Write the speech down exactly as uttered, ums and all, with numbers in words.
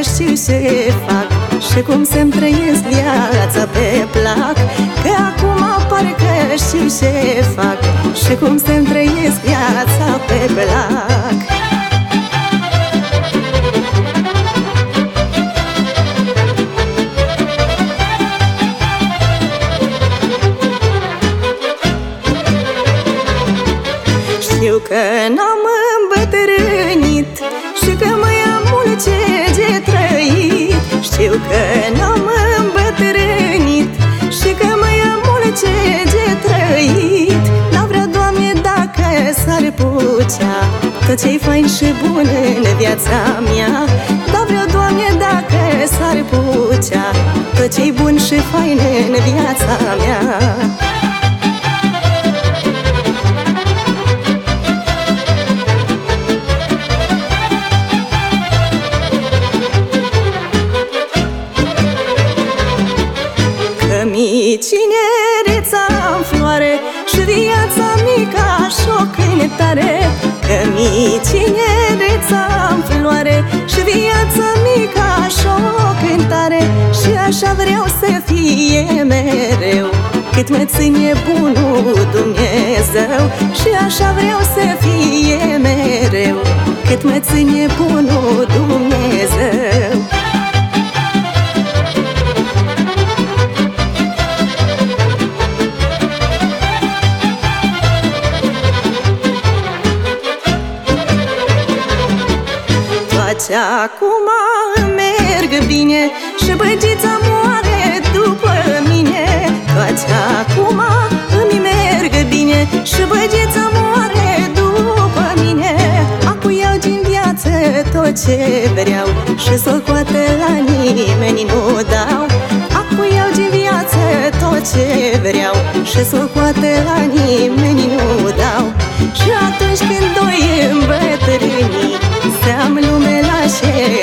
știu ce fac și cum să-mi trăiesc viața pe plac. Că acum parcă știu ce fac și cum să-mi trăiesc viața pe plac. Știu că n-am îmbătrânit și că mai am mult ce de trăit. Știu că n-am îmbătrânit și că mai am mult ce de trăit. N-am vrea, Doamne, dacă s-ar putea tot ce-i fain și bun în viața mea. Dar vreau, Doamne, dacă s-ar putea tot ce-i bun și fain în viața mea. Mi cinereța-n floare și viața mică și-o cântare. Că mi cinereța-n floare și viața mică și-o cântare. Și așa vreau să fie mereu, cât mă ține bunul Dumnezeu. Și așa vreau să fie mereu, cât mă ține bunul Dumnezeu. Toate acum merg bine și băgița moare după mine. Toate acum îmi merg bine și băgița moare după mine. Acum iau din viață tot ce vreau și socoate la nimeni nu dau. Acum iau din viață tot ce vreau și socoate la nimeni nu dau. Și atunci când doi îmbătrâni, să am lume la șer